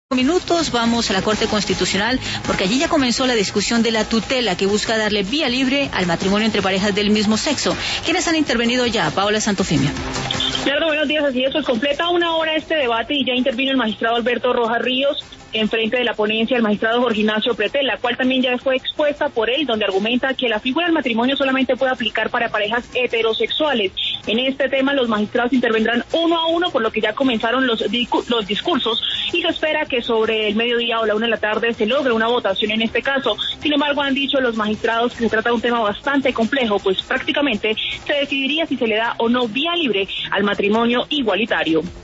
Minutos vamos a la Corte Constitucional porque allí ya comenzó la discusión de la tutela que busca darle vía libre al matrimonio entre parejas del mismo sexo. ¿Quiénes han intervenido ya? Paola Santofimio. Claro, buenos días, así es, pues completa una hora este debate y ya intervino el magistrado Alberto Rojas Ríos en frente de la ponencia del magistrado Jorge Ignacio Pretel, la cual también ya fue expuesta por él, donde argumenta que la figura del matrimonio solamente puede aplicar para parejas heterosexuales. En este tema los magistrados intervendrán uno a uno, por lo que ya comenzaron los discursos y se espera que sobre el mediodía o la 1 de la tarde se logre una votación en este caso. Sin embargo, han dicho los magistrados que se trata de un tema bastante complejo, pues prácticamente se decidiría si se le da o no vía libre al matrimonio igualitario.